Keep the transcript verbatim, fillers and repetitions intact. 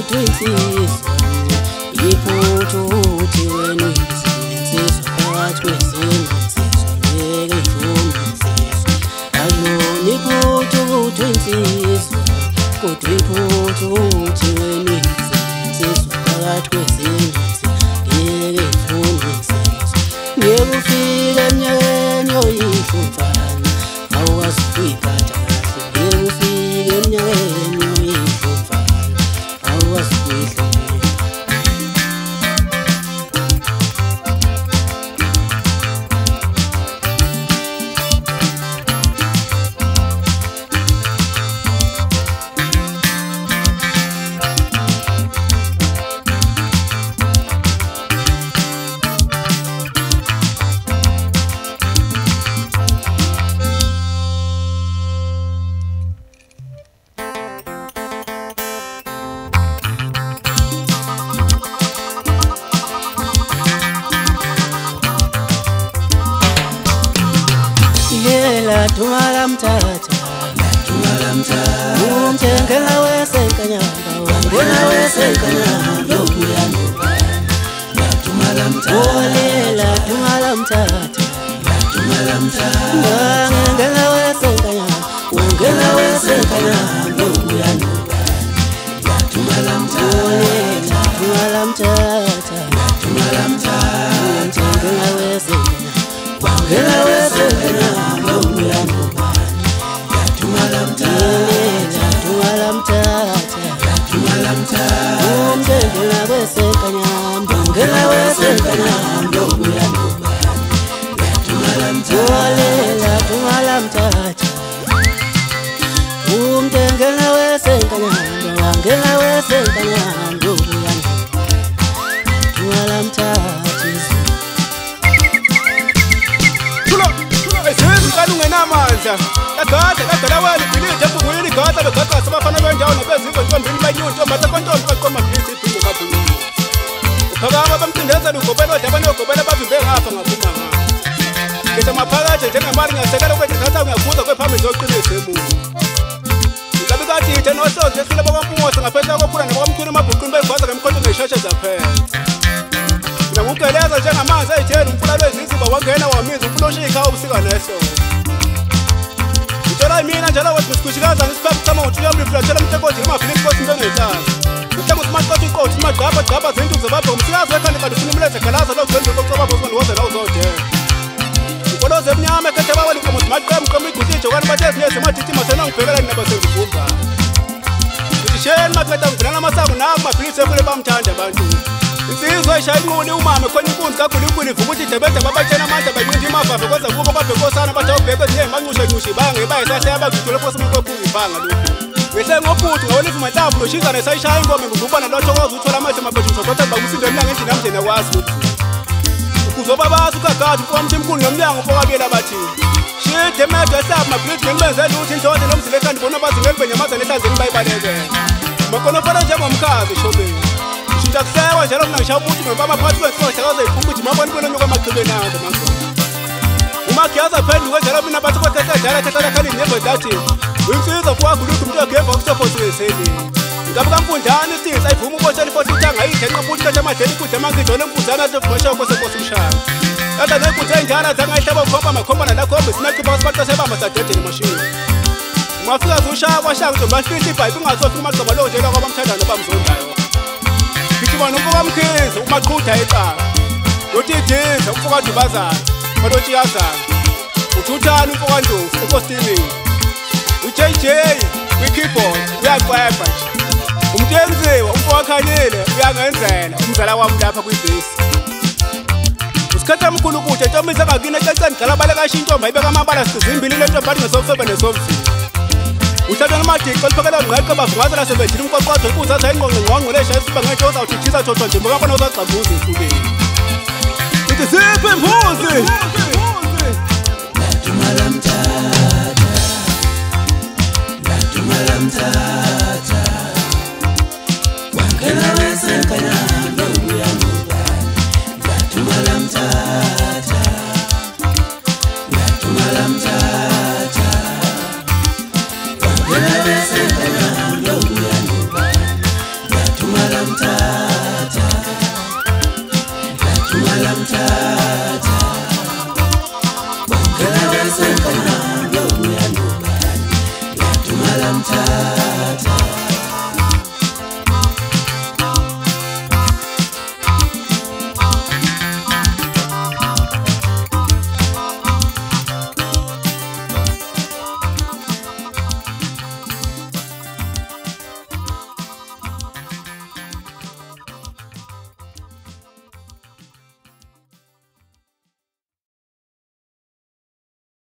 iphuthu insizwa iphuthu uthi wena insizwa phakathi kwezinsizwa ngeke ivume insizwa alona iphuthu uthi insizwa kodwa iphuthu uthi wena insizwa phakathi kwezinsizwa ngeke ivume insizwa ngeke ufike emnyakeni yoyifumfana awukwazi ukuyiphatha kahle ngeke ufike emnyakeni yoyifumfana awukwazi ukuyihlonipha. La tumala mtata, tumala mtata. Umtengela wesenkanyamba, wangena wesenkanyamba, ukuyanoba. La tumala mtata, ole la tumala mtata, la tumala mtata. Wangena wesenkanyamba, wangena wesenkanyamba, ukuyanoba. La tumala mtata, ole la tumala mtata, la tumala mtata. Umtengela wesenkanyamba, wangena wesenkanyamba. Umtengela wesenkanyamba, ngela wesenkanyamba, ukuyanoba. Yathumala mtata, yathumala mtata. Umtengela wesenkanyamba, ngela wesenkanyamba, ukuyanoba. Yathumala mtata. Thula, thula, esizwe kana ungenamandla. Agada, agada wena ibhilidi ebungwini gada begada sabafana bendawo nabezizwe ntombini banyunto mase kontombi baqoma philithi ibhingo kabhulu. Uphakama bamcindezela ugobela odabane ogobela bavimbe ngapha ngaphuma ngapha. Ngisho maphakathi njengemali ngiyasekela ukuthi thatha ngiyabuza kwephambili zoqinisa emuva. Ngabe kathi ithe nosonto ehlule bakwaMpungose ngaphesheya kophula nabakwamthuni emabhuqini beyivaza ngemkhonto ngeyisheshe zaphela. Mina ngugeleza njengamanzi eyitheni umfula lweziziba wangena wamiza umfula oshikha ubusika nesonto. Tshela mina njalo wathi sikushikaza ngesikhathi sama uthi uyamrifla tshela umtekoti ngemafilisi kosi into engeyithatha. Uthenga ukuthi maqothi iqothi imagqabha gqabha zinto zabapha umsikazi wekhanda kanti ufuna umlethe khalaza lo gcwenze kokucaba bosi ngoze la uzodela. Ukoloze emnyama ekhethe bawela inkomo zimaqembu qoma igutitshe kwani bathe ezinye zemadidima senangibhekela nina basengivumba. Uthi sheni maqeda ngivulana amasango naku mafilisi ekule bamthanda abantu. Insizwa ishaya inquli umama khona inkunzi kaGulunkulu ivuka ukuthi idebede babatshena amandla banqinda imafafe kwenza kubo babhekosana bathi awubheke ezinye ezimancushanyusha ibange bayisahlaya bakudlule phosi umqophula ibanga lokhu. Ngehle ngobhuti ngawoliva manhlamvu loshizana esayishaya inkomo nguvubana lotho kwazi uthola amehlo mabhethi ngizothatha bakusindo emnyango endlini namndeni akwazi ukuthi. Ukuzobabaza ukagada umfowamthi mkhulu nomnyango ufowabela bathi. Shide medwe esabu mabhilidi ngimenzela ukuthi inhlonze nomzile ekhanda bona bazingeli benyamazane ehlanzeni bayibalekele. Makonofana njengomkhazi eshobeni. Ngiyakusewa njalo mina ngishaya umuntu ngibamba phakathi kwesihlo kaze iphuma ukuthi mabona ibona kwamaqhibeni ande manje. Uma kiyaza phenduka njalo mina bathi kwethethe dala thatha khali nembe dathi. Insizwa kwakho ukuthi umuntu ogeva ukutophosi weseli. Ngabe kamfundana isithinzi ayivuma ukutshela ifothi ithanga ayithe nqabuthi kahle amadeni ukuthi mangidole emfuzana azokumasha kwesenkosi umshaya. Kade nekuthe njalo zangayihlaba ukhomba makhomba nalakhomba sinaqhiba sibaxa sebamba sadedele mashini. Ungafika ushaya kwashaya ukuthi bafihla ibhayipi ungazothi umagqaba lo njela kwabamthandana bamzondayo. Ngithibona umfokamkhize umaqhutha eqala. Uthi idinza umfokadubazana, malothi yazana. Uthuthana umfokandlovu ekostimini. U-J J kwi-keyboard uyaqwebha nje. Umtenziwa umfokakhanyile uyangenzela umzala wami lapha kwibhesi. Usikhatha mkhulu kude ntombi zangakini ececeni galabale kasho intombi ayibeka amabala sizimbili le ntombi ngesofebe nesomfini. Uthatha namadiko liphakela ngqeqe bavungaza lasebedile umqoqodo ukuzaza ingqonqo ngqonqo leshaya siba ngeke uzawuthithisa thotho nje ngoba khona uzaqabuza esifubeni. Ithi siphe imbuzi. Lathumala mtata. Lathumala mtata.